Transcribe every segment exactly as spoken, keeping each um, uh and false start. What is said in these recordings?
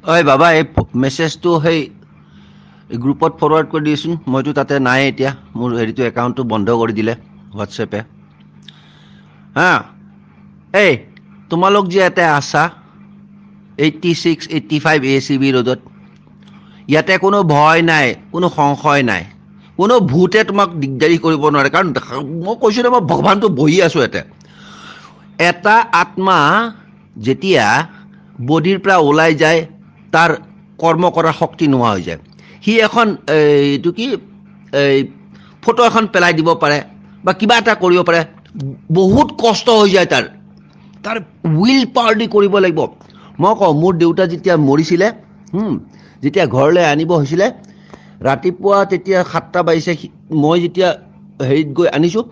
ঐ বাবা এই মেছেজটো সেই গ্ৰুপত ফৰৱাৰ্ড কৰি দিছোন মইতো তাতে নাই এতিয়া মোৰ হেৰিটো একাউণ্টটো বন্ধ কৰি দিলে হোৱাটছএপে হা এই তোমালোক যে ইয়াতে আছা eighty six eighty five A C B ৰোডত ইয়াতে কোনো ভয় নাই কোনো সংশয় নাই কোনো ভূতে তোমাক দিগদাৰি কৰিব নোৱাৰে কাৰণ মই কৈছোঁ মই ভগৱানটো বহি আছোঁ ইয়াতে এটা আত্মা যেতিয়া বডিৰ পৰা ওলাই যায় তাৰ কৰ্ম কৰাৰ শক্তি নোহোৱা হৈ যায় সি এখন এইটো কি এই ফটো এখন পেলাই দিব পাৰে বা কিবা এটা কৰিব পাৰে বহুত কষ্ট হৈ যায় তাৰ তাৰ উইল পাৱাৰ দি কৰিব লাগিব মই কওঁ মোৰ দেউতা যেতিয়া মৰিছিলে যেতিয়া ঘৰলৈ আনিব হৈছিলে ৰাতিপুৱা তেতিয়া সাতটা বাজিছে মই যেতিয়া হেৰিত গৈ আনিছোঁ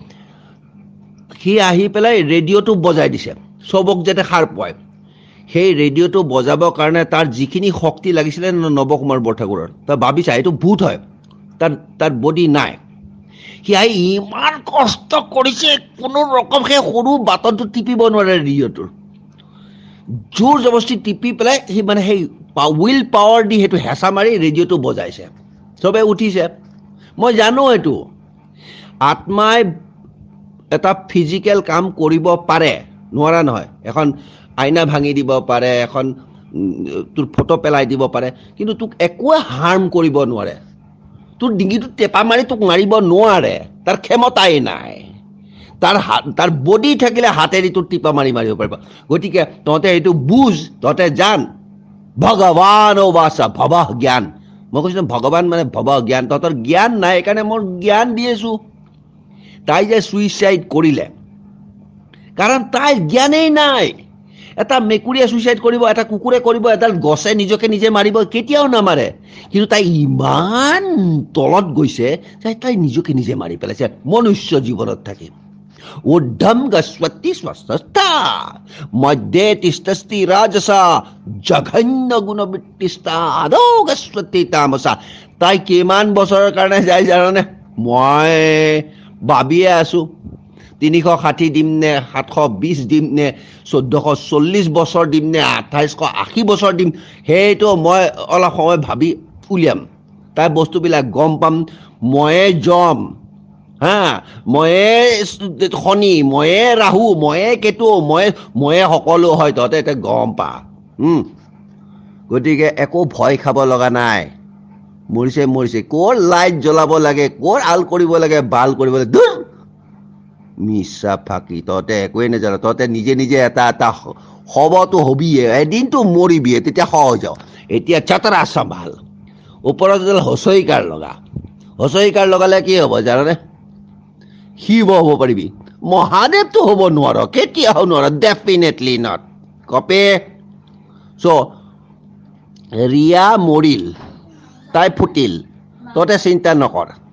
সি আহি পেলাই ৰেডিঅ'টো বজাই দিছে চবক যাতে সাৰ পায় সেই ৰেডিঅ'টো বজাবৰ কাৰণে তাৰ যিখিনি শক্তি লাগিছিলে নৱকুমাৰ বৰঠাকুৰৰ তই ভাবিছা এইটো ভূত হয় তাৰ তাৰ বডি নাই সি আহি ইমান কষ্ট কৰিছে কোনো ৰকম সেই সৰু বাটনটো টিপিব নোৱাৰে ৰেডিঅ'টোৰ জোৰ জবস্তি টিপি পেলাই সি মানে সেই উইল পাৱাৰ দি সেইটো হেঁচা মাৰি ৰেডিঅ'টো বজাইছে চবে উঠিছে মই জানো এইটো আত্মাই এটা ফিজিকেল কাম কৰিব পাৰে নোৱাৰা নহয় এখন আইনা ভাঙি দিব পাৰে এখন তোৰ ফটো পেলাই দিব পাৰে কিন্তু তোক একোৱে হাৰ্ম কৰিব নোৱাৰে তোৰ ডিঙিটো টেপা মাৰি তোক মাৰিব নোৱাৰে তাৰ ক্ষমতাই নাই তাৰ হাত তাৰ বডি থাকিলে হাতেদি তোৰ টিপা মাৰি মাৰিব পাৰিব গতিকে তহঁতে এইটো বুজ তহঁতে জান ভগৱান ও বাচা ভৱ জ্ঞান মই কৈছোঁ ভগৱান মানে ভৱ জ্ঞান তহঁতৰ জ্ঞান নাই সেইকাৰণে মই জ্ঞান দি আছোঁ তাই যে সুইচাইড কৰিলে কাৰণ তাইৰ জ্ঞানেই নাই এটা মেকুৰীয়ে সুইচাইড কৰিব এটা কুকুৰে কৰিব এডাল গছে নিজকে নিজে মাৰিব কেতিয়াও নামাৰে কিন্তু তাই ইমান তলত গৈছে যে তাই নিজকে নিজে মাৰি পেলাইছে মনুষ্য জীৱনত থাকি উদ্ধম গস্বতি স্বস্থা মধ্যে তিষ্ঠস্তি ৰাজসা জঘন্য গুণবৃত্তিষ্টা আদৌ গস্বতি তামসা তাই কিমান বছৰৰ কাৰণে যায় জানানে মই ভাবিয়ে আছো তিনিশ ষাঠি দিম নে সাতশ বিশ দিম নে চৈধ্যশ চল্লিছ বছৰ দিম নে আঠাইছশ আশী বছৰ দিম সেইটো মই অলপ সময় ভাবি উলিয়াম তাই বস্তুবিলাক গম পাম ময়ে জম হা ময়ে শনি ময়ে ৰাহু ময়ে কেতু ময়ে ময়ে সকলো হয় তহঁতে এতিয়া গম পা গতিকে একো ভয় খাব লগা নাই মৰিছে মৰিছে ক'ৰ লাইট জ্বলাব লাগে ক'ৰ আল কৰিব লাগে বাল কৰিব লাগে দূৰ মিছা ফাঁকি তহঁতে একোৱেই নাজানো তহঁতে নিজে নিজে এটা এটা হবতো হবিয়ে এদিনটো মৰিবিয়ে তেতিয়া সহজ যাওঁ এতিয়া চাতৰা চম্ভাল ওপৰত এডাল হচৰিকাৰ লগা হচৰিকাৰ লগালে কি হ'ব জানানে শিৱ হ'ব পাৰিবি মহাদেৱটো হ'ব নোৱাৰ কেতিয়াও নোৱাৰ ডেফিনেটলি নট কপে চ' ৰিয়া মৰিল তাই ফুটিল তহঁতে চিন্তা নকৰ